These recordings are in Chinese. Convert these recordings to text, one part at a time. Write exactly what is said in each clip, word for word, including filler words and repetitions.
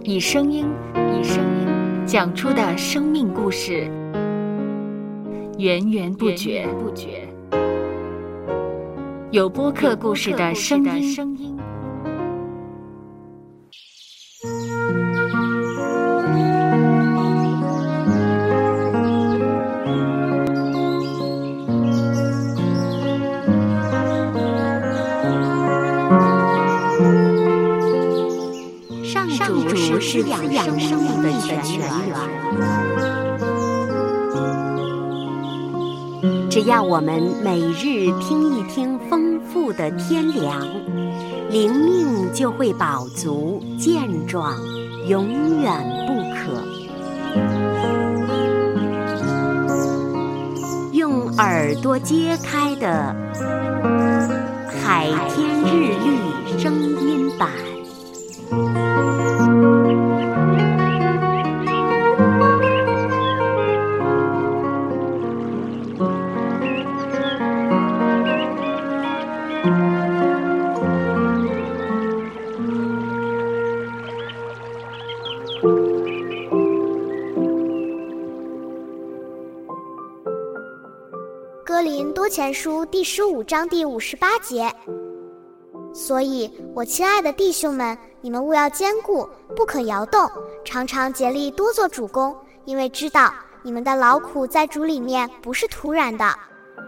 以声音以声音讲出的生命故事，源源不绝。有播客故事的声音。 上主是滋养生命的泉源，只要我们每日听一听丰富的天粮，灵命就会饱足健壮，永远不渴。用耳朵揭开的海天日历声音版。 哥林多前书第十五章第五十八节，所以我亲爱的弟兄们，你们务要坚固，不可摇动，常常竭力多做主工，因为知道你们的劳苦在主里面不是徒然的。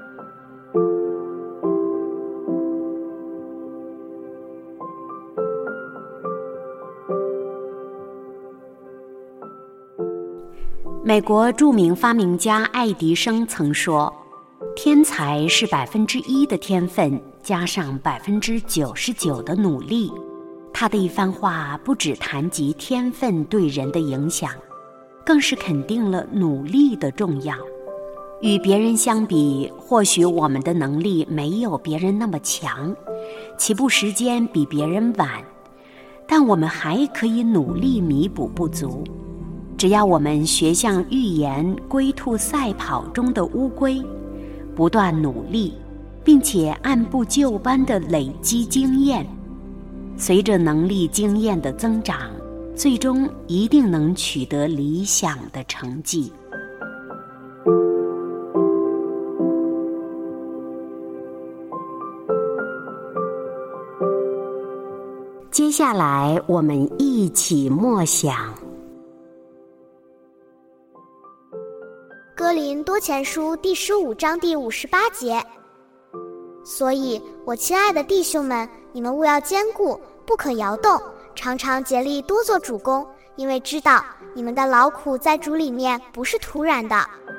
美国著名发明家爱迪生曾说，天才是百分之一的天分加上百分之九十九的努力。他的一番话不只谈及天分对人的影响，更是肯定了努力的重要。与别人相比，或许我们的能力没有别人那么强，起步时间比别人晚，但我们还可以努力弥补不足。只要我们学像寓言龟兔赛跑中的乌龟，不断努力，并且按部就班地累积经验，随着能力经验的增长，最终一定能取得理想的成绩。接下来我们一起默想哥林多前书第十五章第五十八节，所以我亲爱的弟兄们，你们务要坚固，不可摇动，常常竭力多做主工，因为知道你们的劳苦在主里面不是徒然的。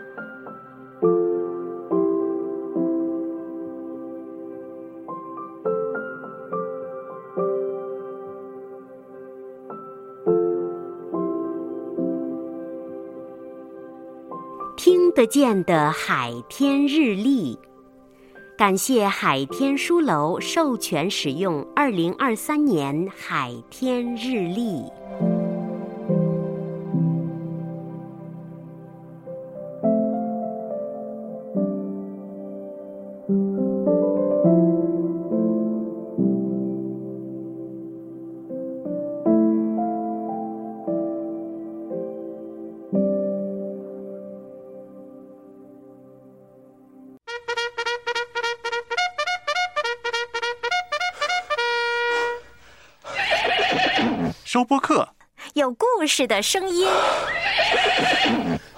听得见的海天日历，感谢海天书楼授权使用二零二三年海天日历。 收播客， 有故事的声音。